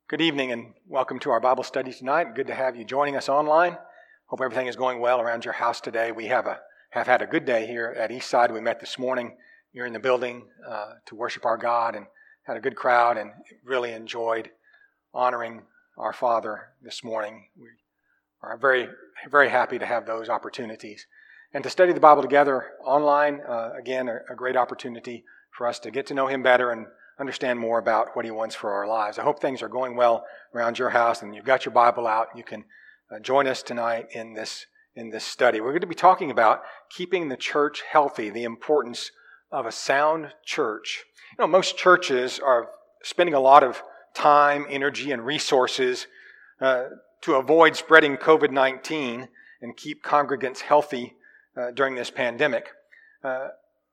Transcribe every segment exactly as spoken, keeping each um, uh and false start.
Good evening and welcome to our Bible study tonight. Good to have you joining us online. Hope everything is going well around your house today. We have a have had a good day here at Eastside. We met this morning here in the building uh, to worship our God and had a good crowd and really enjoyed honoring our Father this morning. We are very, very happy to have those opportunities. And to study the Bible together online, uh, again, a, a great opportunity for us to get to know Him better and understand more about what He wants for our lives. I hope things are going well around your house and you've got your Bible out. You can uh, join us tonight in this in this study. We're going to be talking about keeping the church healthy, the importance of a sound church. You know, most churches are spending a lot of time, energy, and resources uh, to avoid spreading covid nineteen and keep congregants healthy uh, during this pandemic. Uh,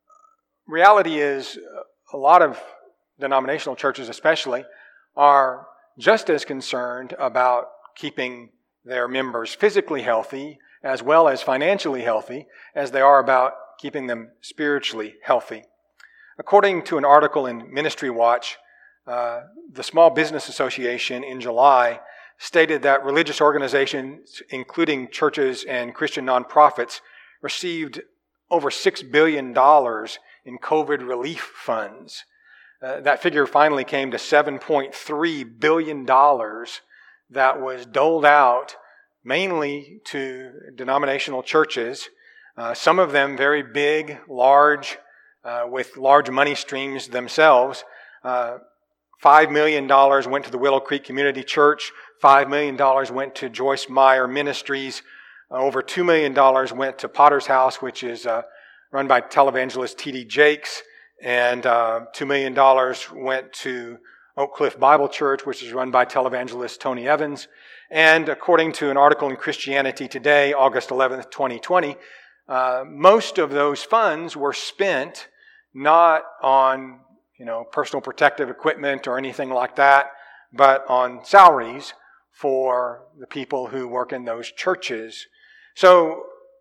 reality is a lot of denominational churches especially, are just as concerned about keeping their members physically healthy as well as financially healthy as they are about keeping them spiritually healthy. According to an article in Ministry Watch, uh, the Small Business Association in July stated that religious organizations, including churches and Christian nonprofits, received over six billion dollars in COVID relief funds. Uh, that figure finally came to seven point three billion dollars that was doled out mainly to denominational churches, uh, some of them very big, large, uh, with large money streams themselves. Uh, five million dollars went to the Willow Creek Community Church, five million dollars went to Joyce Meyer Ministries, uh, over two million dollars went to Potter's House, which is uh, run by televangelist T D Jakes, and uh, two million dollars went to Oak Cliff Bible Church, which is run by televangelist Tony Evans. And according to an article in Christianity Today, August eleventh, twenty twenty, uh, most of those funds were spent not on, you know, personal protective equipment or anything like that, but on salaries for the people who work in those churches. So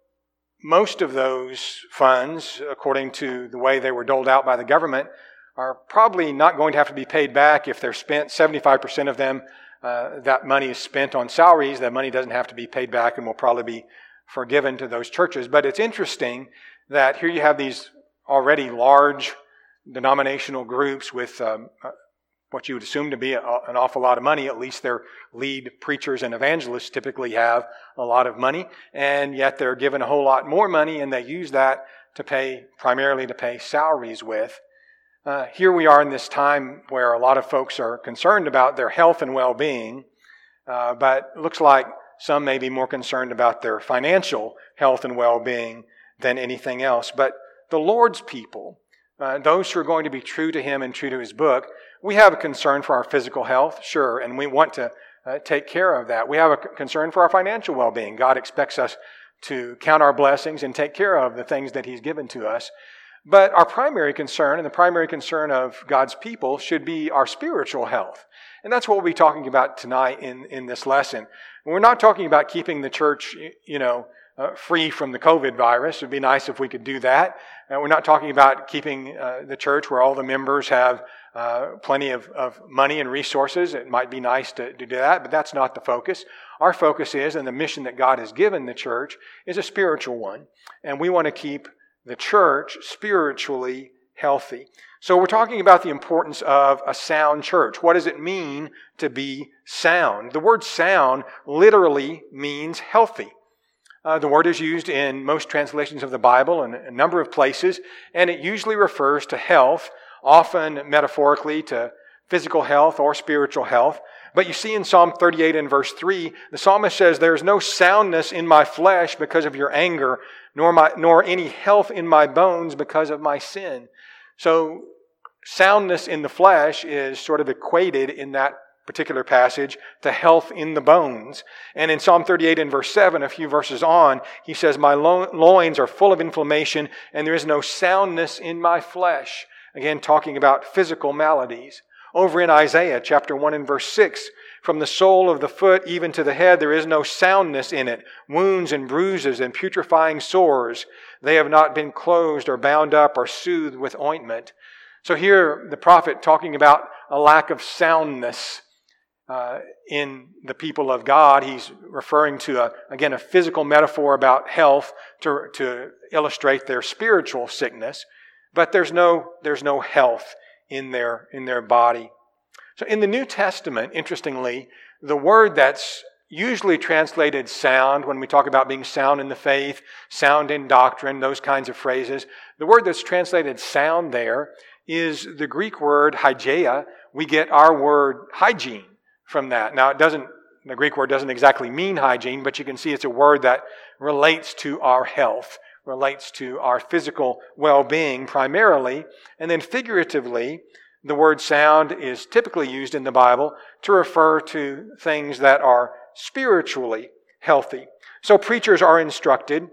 most of those funds, according to the way they were doled out by the government, are probably not going to have to be paid back if they're spent. seventy-five percent of them, uh, that money is spent on salaries. That money doesn't have to be paid back and will probably be forgiven to those churches. But it's interesting that here you have these already large denominational groups with um, what you would assume to be a, an awful lot of money. At least their lead preachers and evangelists typically have a lot of money, and yet they're given a whole lot more money, and they use that to pay, primarily to pay salaries with. Uh, here we are in this time where a lot of folks are concerned about their health and well-being, uh, but it looks like some may be more concerned about their financial health and well-being than anything else. But the Lord's people, uh, those who are going to be true to Him and true to His book, we have a concern for our physical health, sure, and we want to uh, take care of that. We have a concern for our financial well-being. God expects us to count our blessings and take care of the things that He's given to us. But our primary concern, and the primary concern of God's people, should be our spiritual health. And that's what we'll be talking about tonight in, in this lesson. And we're not talking about keeping the church, you know, uh, free from the COVID virus. It would be nice if we could do that. Uh, we're not talking about keeping uh, the church where all the members have uh, plenty of, of money and resources. It might be nice to, to do that, but that's not the focus. Our focus is, and the mission that God has given the church is a spiritual one. And we want to keep the church spiritually healthy. So we're talking about the importance of a sound church. What does it mean to be sound? The word sound literally means healthy. Uh, the word is used in most translations of the Bible in a number of places, and it usually refers to health, often metaphorically to physical health or spiritual health. But you see in Psalm thirty-eight and verse three, the psalmist says, "There is no soundness in my flesh because of your anger, nor my nor any health in my bones because of my sin." So soundness in the flesh is sort of equated in that particular passage to health in the bones. And in Psalm thirty-eight and verse seven, a few verses on, he says, "My lo- loins are full of inflammation, and there is no soundness in my flesh." Again, talking about physical maladies. Over in Isaiah chapter one and verse six, "From the sole of the foot even to the head, there is no soundness in it. Wounds and bruises and putrefying sores. They have not been closed or bound up or soothed with ointment." So here the prophet talking about a lack of soundness uh, in the people of God. He's referring to, a, again, a physical metaphor about health to, to illustrate their spiritual sickness. But there's no, there's no health in their, in their body. So in the New Testament, interestingly, the word that's usually translated sound, when we talk about being sound in the faith, sound in doctrine, those kinds of phrases, the word that's translated sound there is the Greek word hygeia. We get our word hygiene from that. Now, it doesn't, the Greek word doesn't exactly mean hygiene, but you can see it's a word that relates to our health, relates to our physical well-being primarily, and then figuratively, the word sound is typically used in the Bible to refer to things that are spiritually healthy. So preachers are instructed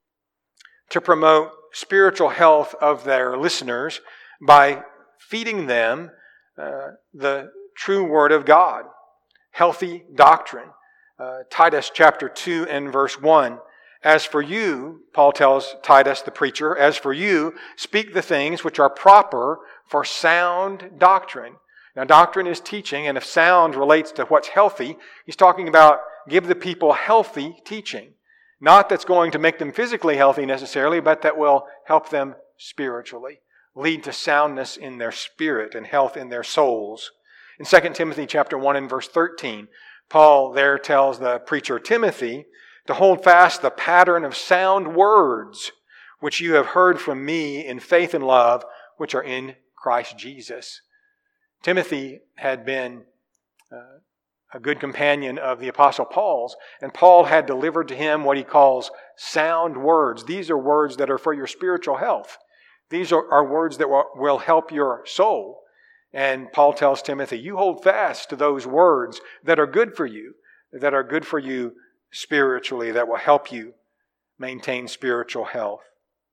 to promote spiritual health of their listeners by feeding them uh, the true Word of God, healthy doctrine. Uh, Titus chapter two and verse one. As for you, Paul tells Titus the preacher, as for you, speak the things which are proper for sound doctrine. Now, doctrine is teaching, and if sound relates to what's healthy, he's talking about give the people healthy teaching. Not that's going to make them physically healthy necessarily, but that will help them spiritually, lead to soundness in their spirit and health in their souls. In Second Timothy chapter one and verse thirteen, Paul there tells the preacher Timothy to hold fast the pattern of sound words which you have heard from me in faith and love, which are in Christ Jesus. Timothy had been uh, a good companion of the Apostle Paul's, and Paul had delivered to him what he calls sound words. These are words that are for your spiritual health. These are, are words that will, will help your soul. And Paul tells Timothy, you hold fast to those words that are good for you, that are good for you spiritually, that will help you maintain spiritual health.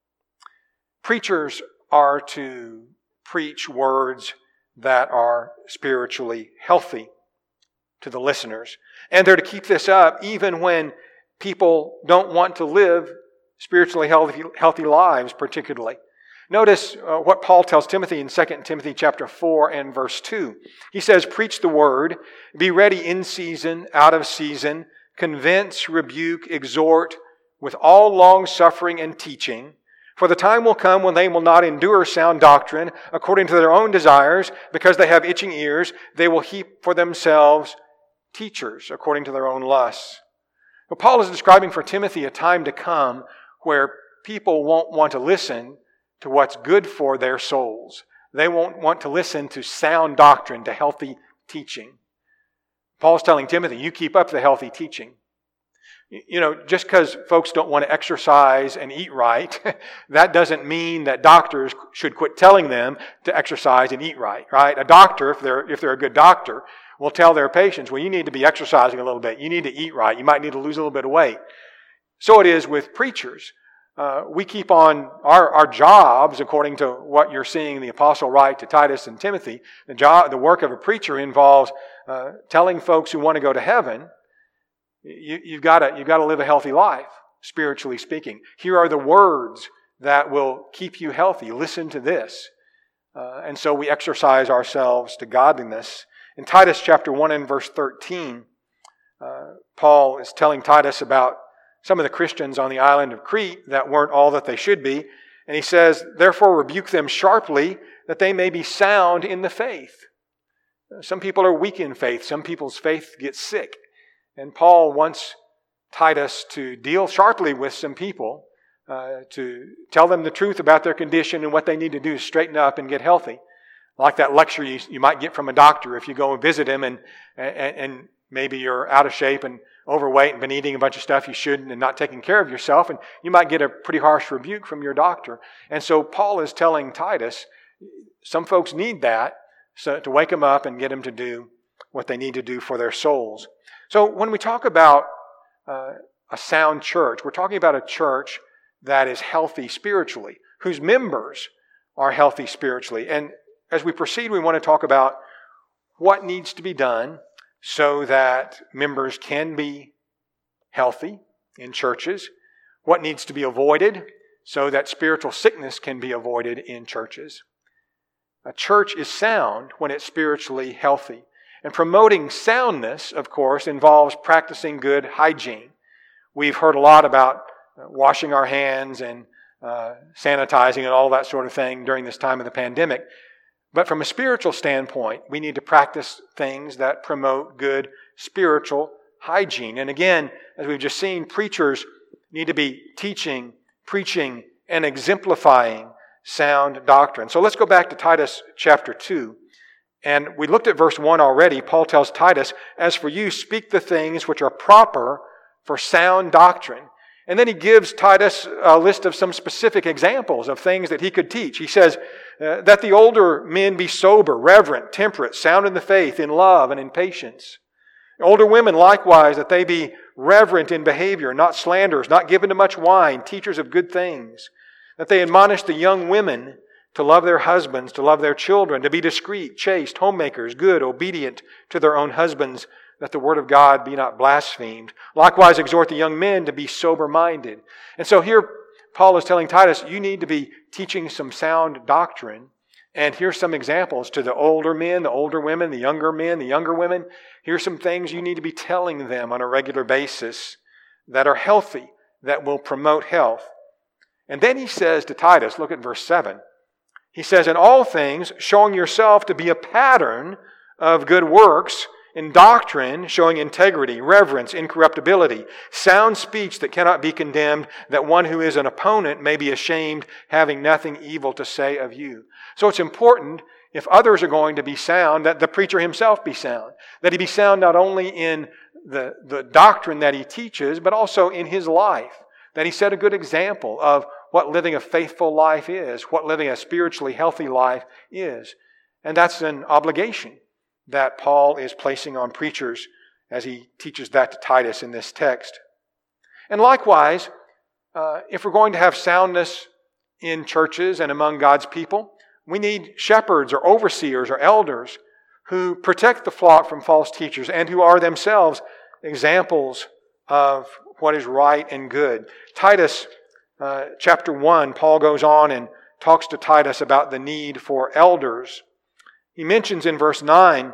Preachers are to preach words that are spiritually healthy to the listeners. And they're to keep this up even when people don't want to live spiritually healthy, healthy lives particularly. Notice uh, what Paul tells Timothy in Second Timothy chapter four and verse two. He says, preach the word, be ready in season, out of season, convince, rebuke, exhort with all long suffering and teaching. For the time will come when they will not endure sound doctrine according to their own desires, because they have itching ears. They will heap for themselves teachers according to their own lusts. But Paul is describing for Timothy a time to come where people won't want to listen to what's good for their souls. They won't want to listen to sound doctrine, to healthy teaching. Paul's telling Timothy, you keep up the healthy teaching. You know, just because folks don't want to exercise and eat right, that doesn't mean that doctors should quit telling them to exercise and eat right, right? A doctor, if they're, if they're a good doctor, will tell their patients, well, you need to be exercising a little bit. You need to eat right. You might need to lose a little bit of weight. So it is with preachers. Uh, we keep on our, our jobs, according to what you're seeing the apostle write to Titus and Timothy. The job, the work of a preacher involves uh, telling folks who want to go to heaven, you, you've got to you've got to live a healthy life, spiritually speaking. Here are the words that will keep you healthy. Listen to this, uh, and so we exercise ourselves to godliness. In Titus chapter one and verse thirteen, uh, Paul is telling Titus about some of the Christians on the island of Crete that weren't all that they should be. And he says, therefore rebuke them sharply, that they may be sound in the faith. Some people are weak in faith. Some people's faith gets sick. And Paul wants Titus to deal sharply with some people, uh, to tell them the truth about their condition and what they need to do to straighten up and get healthy. Like that lecture you, you might get from a doctor if you go and visit him and, and, and maybe you're out of shape and overweight and been eating a bunch of stuff you shouldn't and not taking care of yourself, and you might get a pretty harsh rebuke from your doctor. And so Paul is telling Titus, some folks need that so to wake them up and get them to do what they need to do for their souls. So when we talk about uh, a sound church, we're talking about a church that is healthy spiritually, whose members are healthy spiritually. And as we proceed, we want to talk about what needs to be done so that members can be healthy in churches, what needs to be avoided so that spiritual sickness can be avoided in churches. A church is sound when it's spiritually healthy. And promoting soundness, of course, involves practicing good hygiene. We've heard a lot about washing our hands and uh, sanitizing and all that sort of thing during this time of the pandemic. But from a spiritual standpoint, we need to practice things that promote good spiritual hygiene. And again, as we've just seen, preachers need to be teaching, preaching, and exemplifying sound doctrine. So let's go back to Titus chapter two. And we looked at verse one already. Paul tells Titus, "As for you, speak the things which are proper for sound doctrine." And then he gives Titus a list of some specific examples of things that he could teach. He says, uh, that the older men be sober, reverent, temperate, sound in the faith, in love, and in patience. Older women likewise, that they be reverent in behavior, not slanderers, not given to much wine, teachers of good things. That they admonish the young women to love their husbands, to love their children, to be discreet, chaste, homemakers, good, obedient to their own husbands, that the word of God be not blasphemed. Likewise, exhort the young men to be sober-minded. And so here, Paul is telling Titus, you need to be teaching some sound doctrine. And here's some examples to the older men, the older women, the younger men, the younger women. Here's some things you need to be telling them on a regular basis that are healthy, that will promote health. And then he says to Titus, look at verse seven. He says, "In all things, showing yourself to be a pattern of good works, in doctrine, showing integrity, reverence, incorruptibility, sound speech that cannot be condemned, that one who is an opponent may be ashamed, having nothing evil to say of you." So it's important, if others are going to be sound, that the preacher himself be sound. That he be sound not only in the, the doctrine that he teaches, but also in his life. That he set a good example of what living a faithful life is, what living a spiritually healthy life is. And that's an obligation that Paul is placing on preachers as he teaches that to Titus in this text. And likewise, uh, if we're going to have soundness in churches and among God's people, we need shepherds or overseers or elders who protect the flock from false teachers and who are themselves examples of what is right and good. Titus uh, chapter one, Paul goes on and talks to Titus about the need for elders. He mentions in verse nine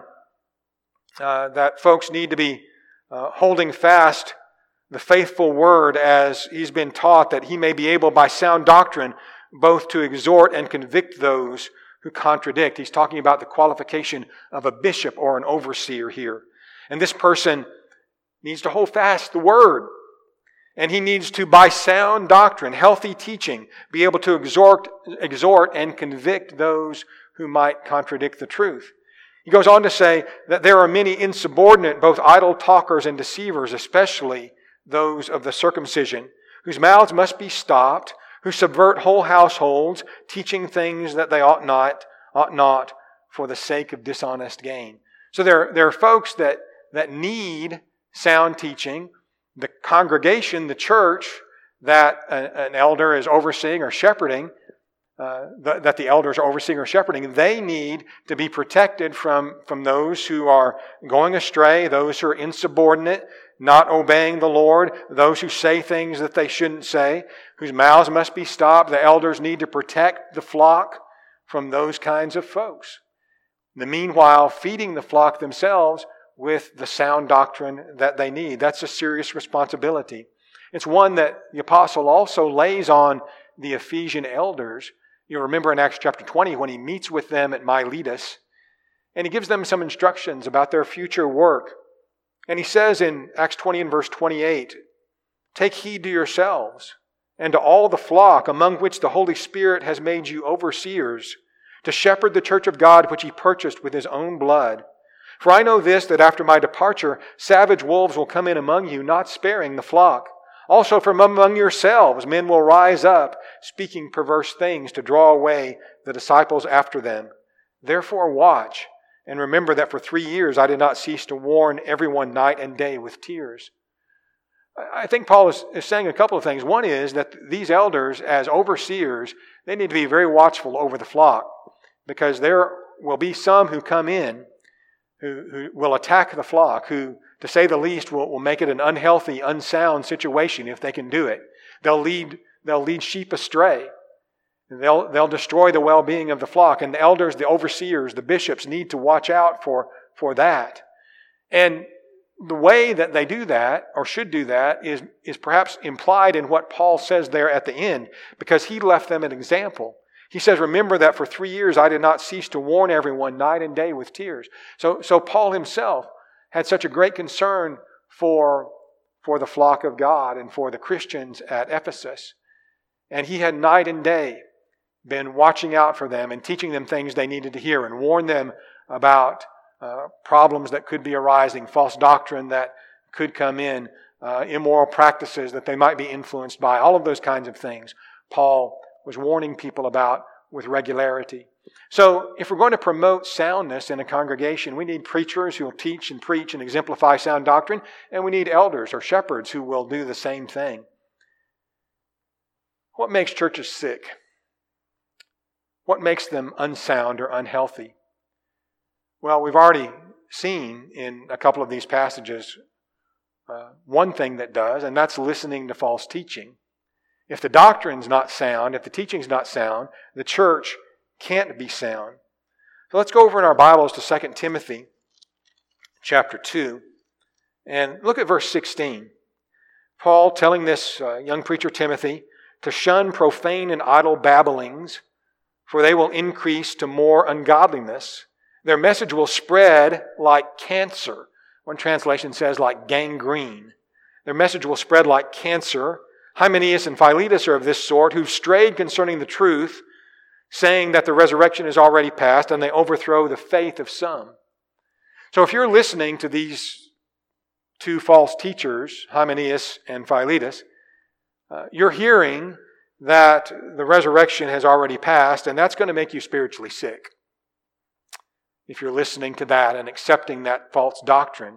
uh, that folks need to be uh, holding fast the faithful word as he's been taught, that he may be able by sound doctrine both to exhort and convict those who contradict. He's talking about the qualification of a bishop or an overseer here. And this person needs to hold fast the word. And he needs to, by sound doctrine, healthy teaching, be able to exhort, exhort and convict those who might contradict the truth. He goes on to say that there are many insubordinate, both idle talkers and deceivers, especially those of the circumcision, whose mouths must be stopped, who subvert whole households, teaching things that they ought not, ought not, for the sake of dishonest gain. So there, there are folks that, that need sound teaching. The congregation, the church, that an elder is overseeing or shepherding, uh, that the elders are overseeing or shepherding, they need to be protected from, from those who are going astray, those who are insubordinate, not obeying the Lord, those who say things that they shouldn't say, whose mouths must be stopped. The elders need to protect the flock from those kinds of folks. In the meanwhile, feeding the flock themselves with the sound doctrine that they need. That's a serious responsibility. It's one that the apostle also lays on the Ephesian elders. You remember in Acts chapter twenty when he meets with them at Miletus, and he gives them some instructions about their future work. And he says in Acts twenty and verse twenty-eight, "Take heed to yourselves and to all the flock among which the Holy Spirit has made you overseers, to shepherd the church of God which he purchased with his own blood. For I know this, that after my departure, savage wolves will come in among you, not sparing the flock. Also from among yourselves men will rise up, speaking perverse things to draw away the disciples after them. Therefore watch, and remember that for three years I did not cease to warn everyone night and day with tears." I think Paul is, is saying a couple of things. One is that these elders, as overseers, they need to be very watchful over the flock, because there will be some who come in who, who will attack the flock, who, to say the least, will, will make it an unhealthy, unsound situation if they can do it. They'll lead, they'll lead sheep astray. They'll, they'll destroy the well-being of the flock. And the elders, the overseers, the bishops need to watch out for, for that. And the way that they do that, or should do that, is, is perhaps implied in what Paul says there at the end, because he left them an example. He says, remember that for three years I did not cease to warn everyone night and day with tears. So, so Paul himself had such a great concern for, for the flock of God and for the Christians at Ephesus. And he had night and day been watching out for them and teaching them things they needed to hear and warn them about uh, problems that could be arising, false doctrine that could come in, uh, immoral practices that they might be influenced by, all of those kinds of things Paul was warning people about with regularity. So if we're going to promote soundness in a congregation, we need preachers who will teach and preach and exemplify sound doctrine, and we need elders or shepherds who will do the same thing. What makes churches sick? What makes them unsound or unhealthy? Well, we've already seen in a couple of these passages uh, one thing that does, and that's listening to false teaching. If the doctrine's not sound, if the teaching's not sound, the church can't be sound. So let's go over in our Bibles to Second Timothy chapter two and look at verse sixteen. Paul telling this uh, young preacher Timothy to shun profane and idle babblings, for they will increase to more ungodliness. Their message will spread like cancer. One translation says like gangrene. Their message will spread like cancer. Hymenaeus and Philetus are of this sort, who've strayed concerning the truth, saying that the resurrection is already past, and they overthrow the faith of some. So if you're listening to these two false teachers, Hymenaeus and Philetus, uh, you're hearing that the resurrection has already passed, and that's going to make you spiritually sick. If you're listening to that and accepting that false doctrine.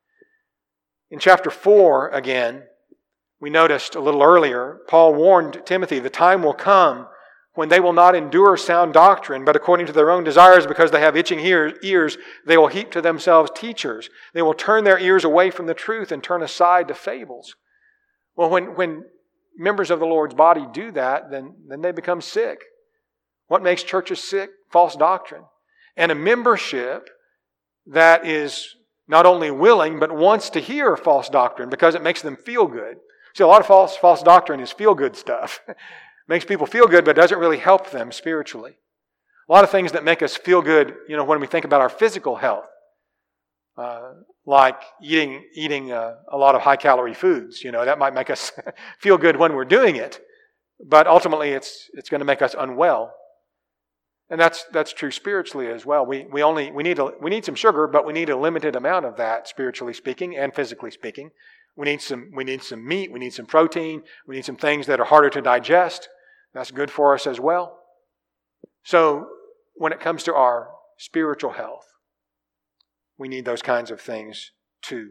In chapter four, again, we noticed a little earlier, Paul warned Timothy, the time will come when they will not endure sound doctrine, but according to their own desires, because they have itching ears, they will heap to themselves teachers. They will turn their ears away from the truth and turn aside to fables. Well, when, when members of the Lord's body do that, then, then they become sick. What makes churches sick? False doctrine. And a membership that is not only willing, but wants to hear false doctrine because it makes them feel good. See, a lot of false false doctrine is feel-good stuff. Makes people feel good, but doesn't really help them spiritually. A lot of things that make us feel good, you know, when we think about our physical health, uh, like eating eating uh, a lot of high-calorie foods. You know, that might make us feel good when we're doing it, but ultimately it's it's going to make us unwell. And that's that's true spiritually as well. We we only we need a, we need some sugar, but we need a limited amount of that, spiritually speaking and physically speaking. We need some we need some meat, we need some protein, we need some things that are harder to digest. That's good for us as well. So when it comes to our spiritual health, we need those kinds of things too.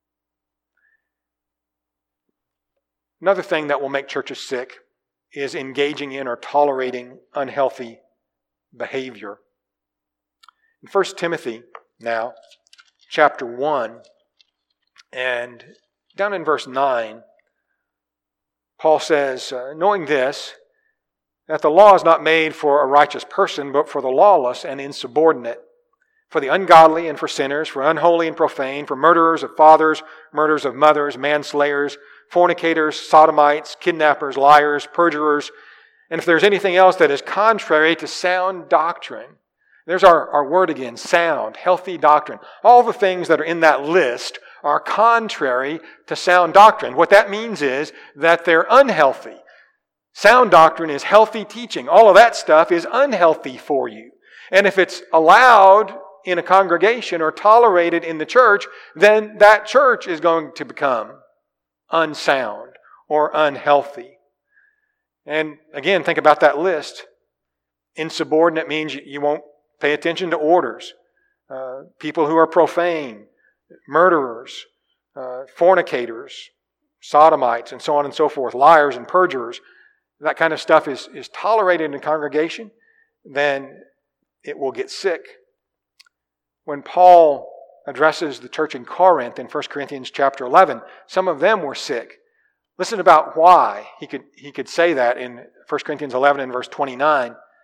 Another thing that will make churches sick is engaging in or tolerating unhealthy behavior. In First Timothy now, chapter one, and down in verse nine, Paul says, uh, knowing this, that the law is not made for a righteous person, but for the lawless and insubordinate, for the ungodly and for sinners, for unholy and profane, for murderers of fathers, murderers of mothers, manslayers, fornicators, sodomites, kidnappers, liars, perjurers, and if there's anything else that is contrary to sound doctrine. There's our, our word again, sound, healthy doctrine. All the things that are in that list are contrary to sound doctrine. What that means is that they're unhealthy. Sound doctrine is healthy teaching. All of that stuff is unhealthy for you. And if it's allowed in a congregation or tolerated in the church, then that church is going to become unsound or unhealthy. And again, think about that list. Insubordinate means you won't pay attention to orders. Uh, people who are profane, murderers, uh, fornicators, sodomites, and so on and so forth, liars and perjurers, that kind of stuff is, is tolerated in a congregation, then it will get sick. When Paul addresses the church in Corinth in First Corinthians chapter eleven, some of them were sick. Listen about why he could he could say that in First Corinthians eleven and verse twenty-nine.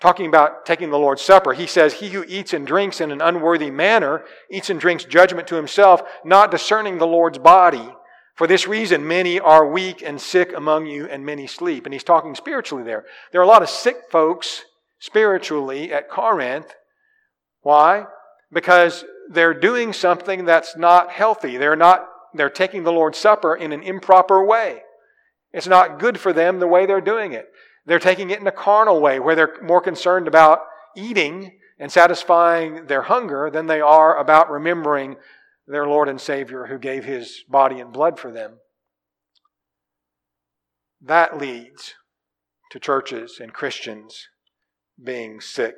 talking about taking the Lord's Supper, he says, "He who eats and drinks in an unworthy manner eats and drinks judgment to himself, not discerning the Lord's body. For this reason, many are weak and sick among you, and many sleep." And he's talking spiritually there. There are a lot of sick folks spiritually at Corinth. Why? Because they're doing something that's not healthy. They're not, they're taking the Lord's Supper in an improper way. It's not good for them the way they're doing it. They're taking it in a carnal way, where they're more concerned about eating and satisfying their hunger than they are about remembering their Lord and Savior who gave His body and blood for them. That leads to churches and Christians being sick.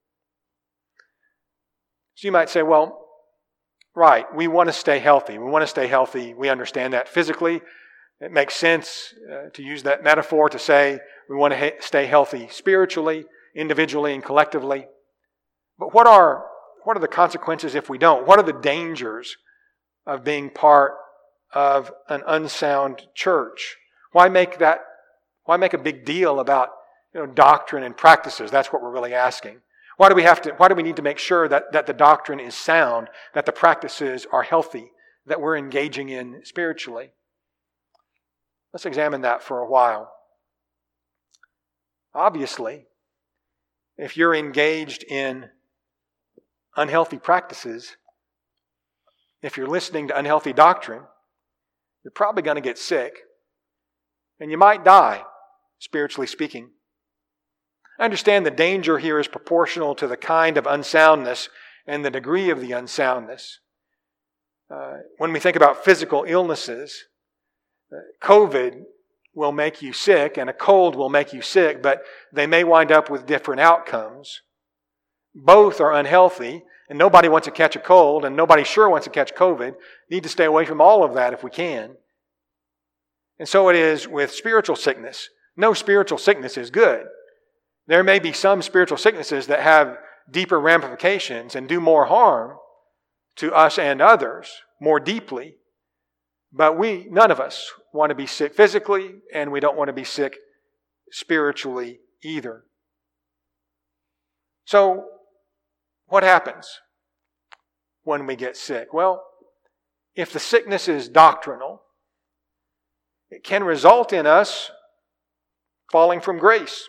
So you might say, well, right, we want to stay healthy. We want to stay healthy. We understand that physically. It makes sense uh, to use that metaphor to say we want to ha- stay healthy spiritually, individually, and collectively. But what are what are the consequences if we don't? What are the dangers of being part of an unsound church? Why make that? Why make a big deal about you know doctrine and practices? That's what we're really asking. Why do we have to? Why do we need to make sure that, that the doctrine is sound, that the practices are healthy, that we're engaging in spiritually? Let's examine that for a while. Obviously, if you're engaged in unhealthy practices, if you're listening to unhealthy doctrine, you're probably going to get sick, and you might die, spiritually speaking. I understand the danger here is proportional to the kind of unsoundness and the degree of the unsoundness. Uh, when we think about physical illnesses, uh, COVID will make you sick and a cold will make you sick, but they may wind up with different outcomes. Both are unhealthy, and nobody wants to catch a cold, and nobody sure wants to catch COVID. Need to stay away from all of that if we can. And so it is with spiritual sickness. No spiritual sickness is good. There may be some spiritual sicknesses that have deeper ramifications and do more harm to us and others more deeply. But we, none of us, want to be sick physically, and we don't want to be sick spiritually either. So, what happens when we get sick? Well, if the sickness is doctrinal, it can result in us falling from grace.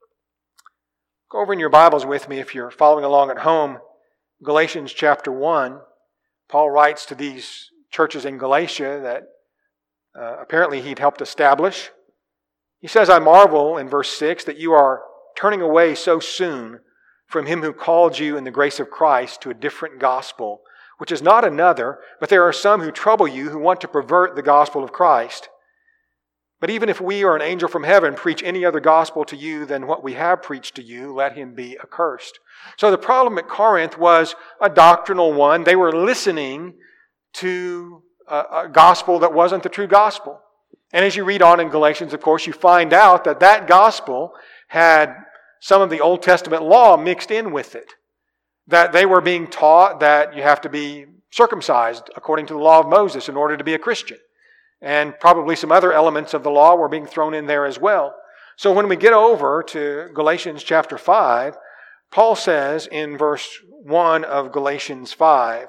Go over in your Bibles with me if you're following along at home. Galatians chapter one. Paul writes to these churches in Galatia that uh, apparently he'd helped establish. He says, "I marvel," in verse six, "that you are turning away so soon from him who called you in the grace of Christ to a different gospel, which is not another, but there are some who trouble you who want to pervert the gospel of Christ. But even if we or an angel from heaven preach any other gospel to you than what we have preached to you, let him be accursed." So the problem at Corinth was a doctrinal one. They were listening to a, a gospel that wasn't the true gospel. And as you read on in Galatians, of course, you find out that that gospel had some of the Old Testament law mixed in with it. That they were being taught that you have to be circumcised according to the law of Moses in order to be a Christian. And probably some other elements of the law were being thrown in there as well. So when we get over to Galatians chapter five, Paul says in verse one of Galatians five,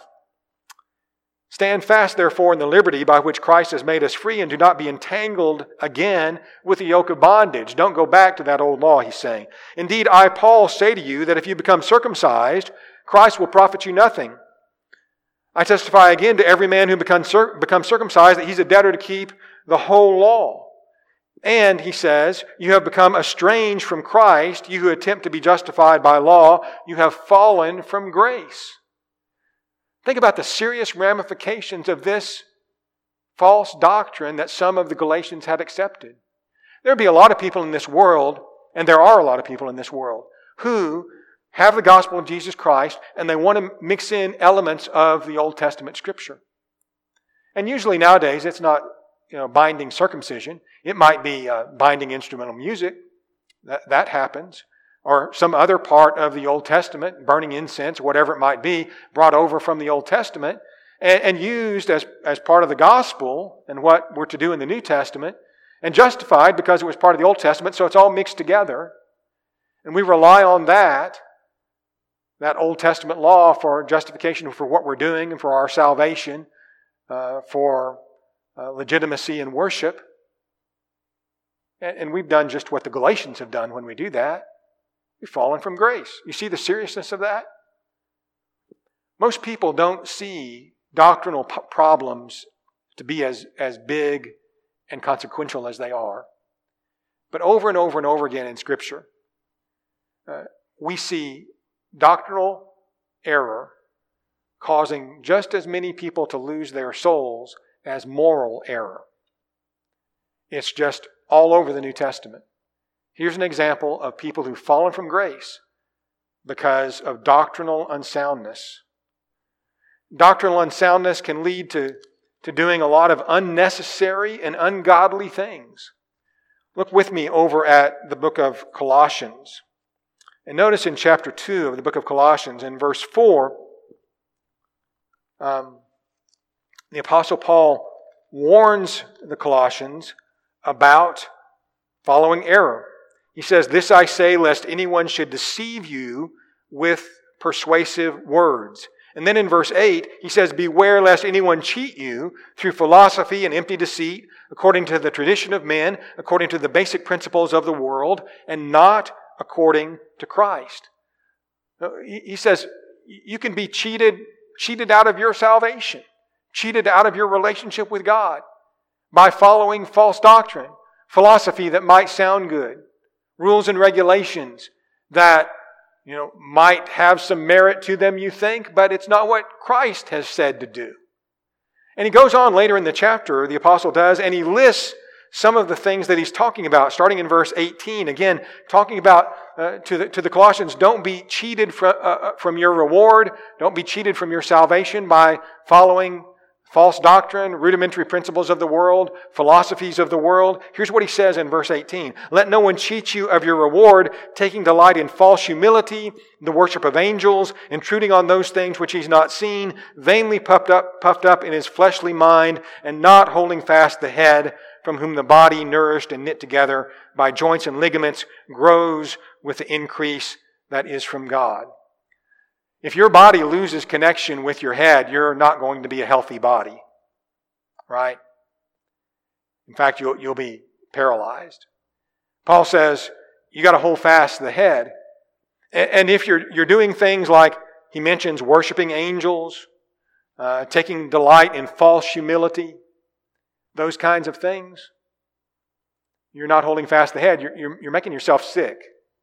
"Stand fast, therefore, in the liberty by which Christ has made us free, and do not be entangled again with the yoke of bondage." Don't go back to that old law, he's saying. "Indeed, I, Paul, say to you that if you become circumcised, Christ will profit you nothing. I testify again to every man who becomes circumcised that he's a debtor to keep the whole law. And, he says, you have become estranged from Christ, you who attempt to be justified by law, you have fallen from grace." Think about the serious ramifications of this false doctrine that some of the Galatians had accepted. There'd be a lot of people in this world, and there are a lot of people in this world, who have the gospel of Jesus Christ, and they want to mix in elements of the Old Testament Scripture. And usually nowadays, it's not you know, binding circumcision. It might be uh, binding instrumental music. That, that happens. Or some other part of the Old Testament, burning incense, whatever it might be, brought over from the Old Testament and, and used as, as part of the gospel and what we're to do in the New Testament, and justified because it was part of the Old Testament, so it's all mixed together. And we rely on that, that Old Testament law for justification for what we're doing and for our salvation, uh, for uh, legitimacy in worship. And, and we've done just what the Galatians have done when we do that. We've fallen from grace. You see the seriousness of that? Most people don't see doctrinal p- problems to be as, as big and consequential as they are. But over and over and over again in Scripture, uh, we see doctrinal error causing just as many people to lose their souls as moral error. It's just all over the New Testament. Here's an example of people who've fallen from grace because of doctrinal unsoundness. Doctrinal unsoundness can lead to, to doing a lot of unnecessary and ungodly things. Look with me over at the book of Colossians. And notice in chapter two of the book of Colossians, in verse four, um, the Apostle Paul warns the Colossians about following error. He says, "This I say, lest anyone should deceive you with persuasive words." And then in verse eight, he says, "Beware lest anyone cheat you through philosophy and empty deceit, according to the tradition of men, according to the basic principles of the world, and not according to Christ." He says, you can be cheated, cheated out of your salvation, cheated out of your relationship with God by following false doctrine, philosophy that might sound good, rules and regulations that you know, might have some merit to them, you think, but it's not what Christ has said to do. And he goes on later in the chapter, the apostle does, and he lists some of the things that he's talking about, starting in verse eighteen. Again, talking about uh, to, the, to the Colossians, don't be cheated from, uh, from your reward, don't be cheated from your salvation by following false doctrine, rudimentary principles of the world, philosophies of the world. Here's what he says in verse eighteen. "Let no one cheat you of your reward, taking delight in false humility, the worship of angels, intruding on those things which he's not seen, vainly puffed up, puffed up in his fleshly mind, and not holding fast the head, from whom the body, nourished and knit together by joints and ligaments, grows with the increase that is from God." If your body loses connection with your head, you're not going to be a healthy body, right? In fact, you'll, you'll be paralyzed. Paul says, you got to hold fast the head. And, and if you're, you're doing things like, he mentions worshiping angels, uh, taking delight in false humility, those kinds of things, you're not holding fast the head. You're, you're, you're making yourself sick.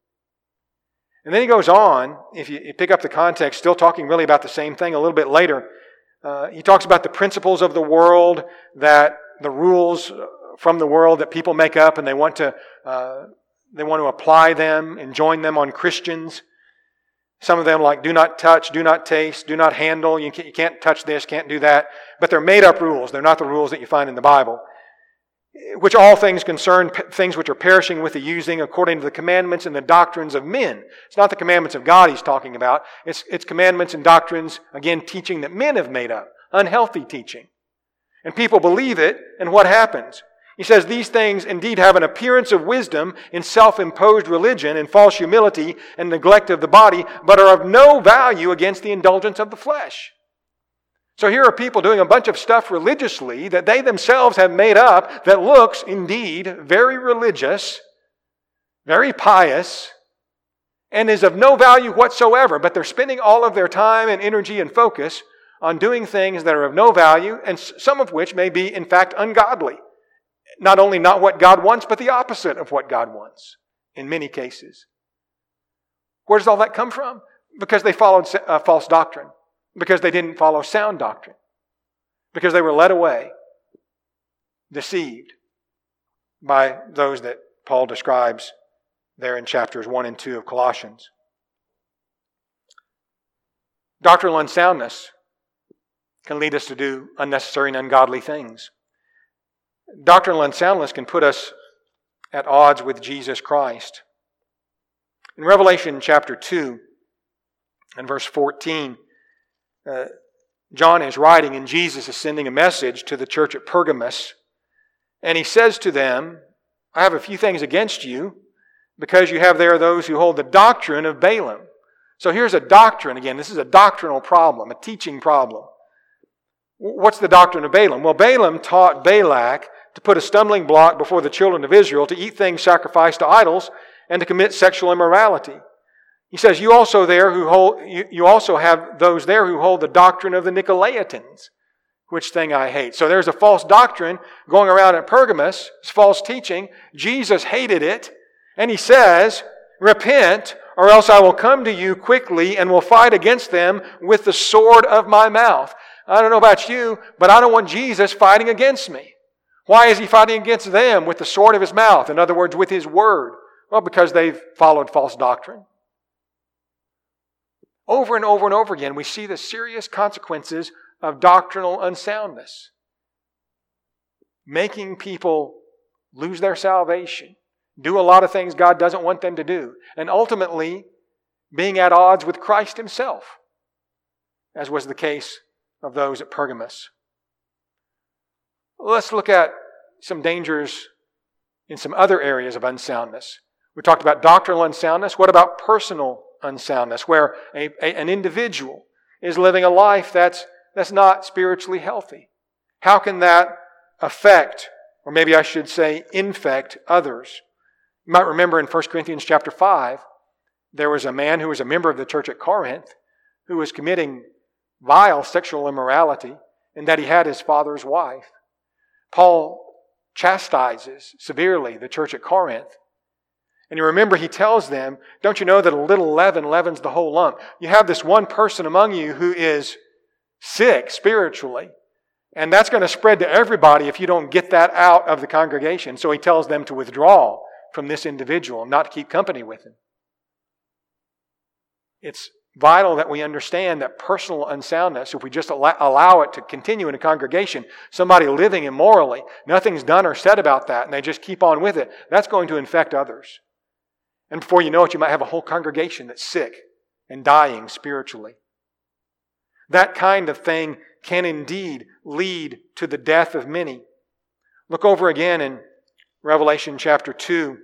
And then he goes on, if you, you pick up the context, still talking really about the same thing a little bit later. Uh, he talks about the principles of the world, that the rules from the world that people make up, and they want to uh, they want to apply them and join them on Christians. Some of them like do not touch, do not taste, do not handle, you can't, you can't touch this, can't do that. But they're made up rules. They're not the rules that you find in the Bible. Which all things concern things which are perishing with the using according to the commandments and the doctrines of men. It's not the commandments of God he's talking about. It's, it's commandments and doctrines, again, teaching that men have made up. Unhealthy teaching. And people believe it, and what happens? He says, "These things indeed have an appearance of wisdom in self-imposed religion and false humility and neglect of the body, but are of no value against the indulgence of the flesh." So here are people doing a bunch of stuff religiously that they themselves have made up that looks indeed very religious, very pious, and is of no value whatsoever. But they're spending all of their time and energy and focus on doing things that are of no value, and some of which may be, in fact, ungodly. Not only not what God wants, but the opposite of what God wants in many cases. Where does all that come from? Because they followed uh, false doctrine. Because they didn't follow sound doctrine. Because they were led away, deceived by those that Paul describes there in chapters one and two of Colossians. Doctrinal unsoundness can lead us to do unnecessary and ungodly things. Doctrinal unsoundness can put us at odds with Jesus Christ. In Revelation chapter two and verse fourteen, Uh, John is writing and Jesus is sending a message to the church at Pergamos. And he says to them, "I have a few things against you, because you have there those who hold the doctrine of Balaam. So here's a doctrine. Again, this is a doctrinal problem, a teaching problem. What's the doctrine of Balaam? Well, Balaam taught Balak to put a stumbling block before the children of Israel, to eat things sacrificed to idols, and to commit sexual immorality. He says, you also there who hold, you, you also have those there who hold the doctrine of the Nicolaitans, which thing I hate. So there's a false doctrine going around at Pergamos, it's false teaching. Jesus hated it, and he says, repent, or else I will come to you quickly and will fight against them with the sword of my mouth. I don't know about you, but I don't want Jesus fighting against me. Why is he fighting against them with the sword of his mouth? In other words, with his word. Well, because they've followed false doctrine. Over and over and over again, we see the serious consequences of doctrinal unsoundness. Making people lose their salvation, do a lot of things God doesn't want them to do, and ultimately being at odds with Christ himself, as was the case of those at Pergamos. Let's look at some dangers in some other areas of unsoundness. We talked about doctrinal unsoundness. What about personal unsoundness, where a, a, an individual is living a life that's, that's not spiritually healthy? How can that affect, or maybe I should say infect, others? You might remember in First Corinthians chapter five, there was a man who was a member of the church at Corinth who was committing vile sexual immorality, and that he had his father's wife. Paul chastises severely the church at Corinth. And you remember he tells them, don't you know that a little leaven leavens the whole lump? You have this one person among you who is sick spiritually, and that's going to spread to everybody if you don't get that out of the congregation. So he tells them to withdraw from this individual and not to keep company with him. It's vital that we understand that personal unsoundness, if we just allow, allow it to continue in a congregation, somebody living immorally, nothing's done or said about that, and they just keep on with it, that's going to infect others. And before you know it, you might have a whole congregation that's sick and dying spiritually. That kind of thing can indeed lead to the death of many. Look over again in Revelation chapter two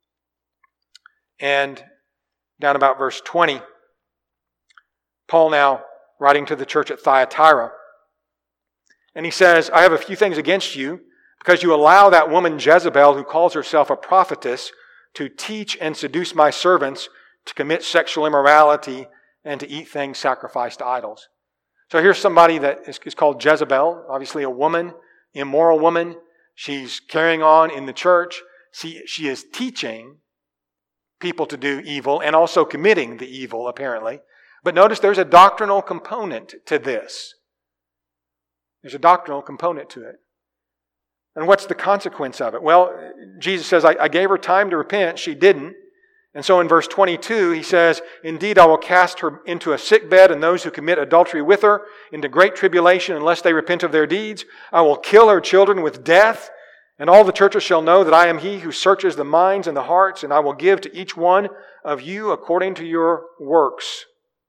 and down about verse twenty. Paul now writing to the church at Thyatira. And he says, I have a few things against you because you allow that woman Jezebel, who calls herself a prophetess, to teach and seduce my servants to commit sexual immorality and to eat things sacrificed to idols. So here's somebody that is, is called Jezebel, obviously a woman, immoral woman. She's carrying on in the church. She, she is teaching people to do evil and also committing the evil, apparently. But notice there's a doctrinal component to this. There's a doctrinal component to it. And what's the consequence of it? Well, Jesus says, I, I gave her time to repent. She didn't. And so in verse twenty-two, he says, indeed, I will cast her into a sick bed, and those who commit adultery with her into great tribulation unless they repent of their deeds. I will kill her children with death, and all the churches shall know that I am he who searches the minds and the hearts, and I will give to each one of you according to your works.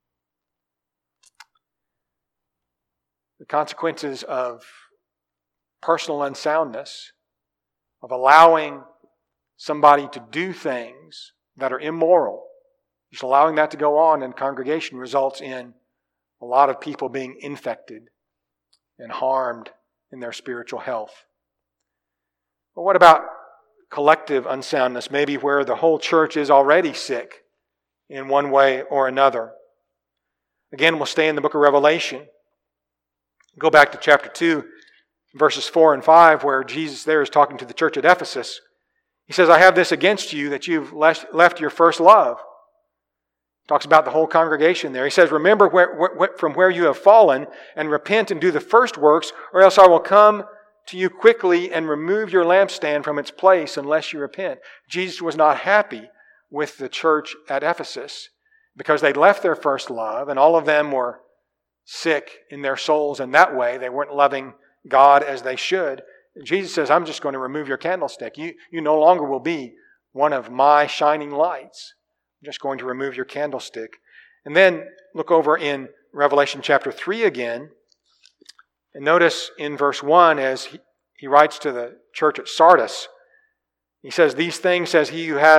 The consequences of personal unsoundness, of allowing somebody to do things that are immoral, just allowing that to go on in congregation, results in a lot of people being infected and harmed in their spiritual health. But what about collective unsoundness, maybe where the whole church is already sick in one way or another? Again, we'll stay in the book of Revelation. Go back to chapter two, verses four and five, where Jesus there is talking to the church at Ephesus. He says, I have this against you, that you've left your first love. Talks about the whole congregation there. He says, remember where, where, from where you have fallen, and repent and do the first works, or else I will come to you quickly and remove your lampstand from its place unless you repent. Jesus was not happy with the church at Ephesus because they'd left their first love, and all of them were sick in their souls in that way. They weren't loving God as they should. Jesus says, I'm just going to remove your candlestick. You, you no longer will be one of my shining lights. I'm just going to remove your candlestick. And then look over in Revelation chapter three again. And notice in verse one, as he, he writes to the church at Sardis, he says, these things says he who has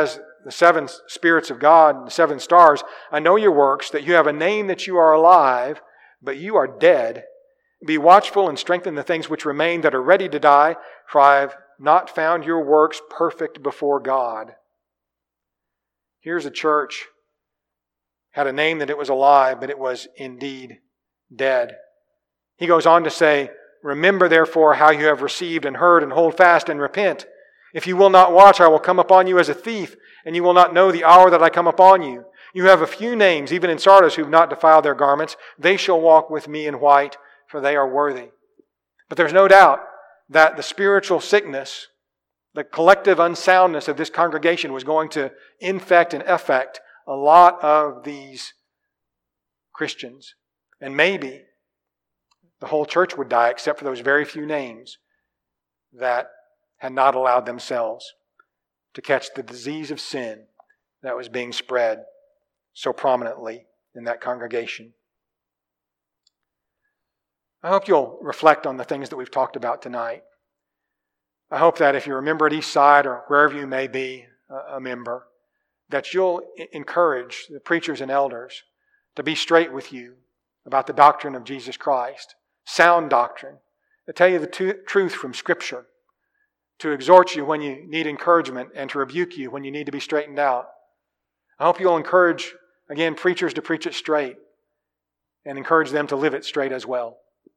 the seven spirits of God and the seven stars, I know your works, that you have a name that you are alive, but you are dead. Be watchful and strengthen the things which remain that are ready to die, for I have not found your works perfect before God. Here's a church, had a name that it was alive, but it was indeed dead. He goes on to say, remember therefore how you have received and heard, and hold fast and repent. If you will not watch, I will come upon you as a thief, and you will not know the hour that I come upon you. You have a few names, even in Sardis, who have not defiled their garments. They shall walk with me in white, for they are worthy. But there's no doubt that the spiritual sickness, the collective unsoundness of this congregation was going to infect and affect a lot of these Christians. And maybe the whole church would die except for those very few names that had not allowed themselves to catch the disease of sin that was being spread so prominently in that congregation. I hope you'll reflect on the things that we've talked about tonight. I hope that if you're a member at Eastside or wherever you may be a member, that you'll encourage the preachers and elders to be straight with you about the doctrine of Jesus Christ, sound doctrine, to tell you the t- truth from Scripture, to exhort you when you need encouragement and to rebuke you when you need to be straightened out. I hope you'll encourage, again, preachers to preach it straight and encourage them to live it straight as well.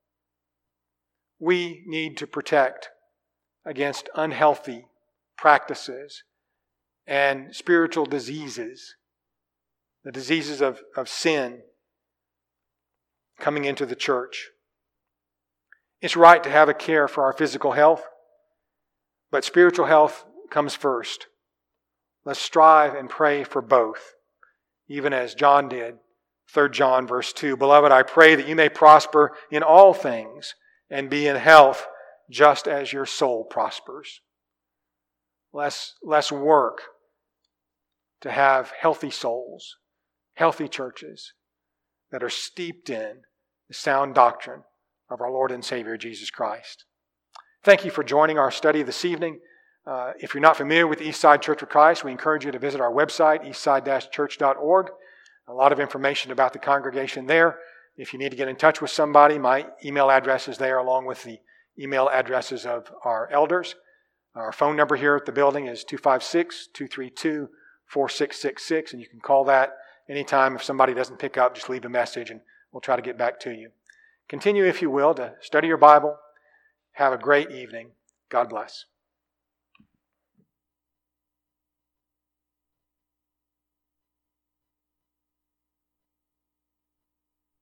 We need to protect against unhealthy practices and spiritual diseases, the diseases of, of sin coming into the church. It's right to have a care for our physical health, but spiritual health comes first. Let's strive and pray for both, even as John did. Third John verse two, Beloved, I pray that you may prosper in all things and be in health just as your soul prospers. Let's, let's work to have healthy souls, healthy churches that are steeped in the sound doctrine of our Lord and Savior Jesus Christ. Thank you for joining our study this evening. Uh, if you're not familiar with Eastside Church of Christ, we encourage you to visit our website, eastside dash church dot org. A lot of information about the congregation there. If you need to get in touch with somebody, my email address is there along with the email addresses of our elders. Our phone number here at the building is two five six, two three two, four six six six, and you can call that anytime. If somebody doesn't pick up, just leave a message and we'll try to get back to you. Continue, if you will, to study your Bible. Have a great evening. God bless.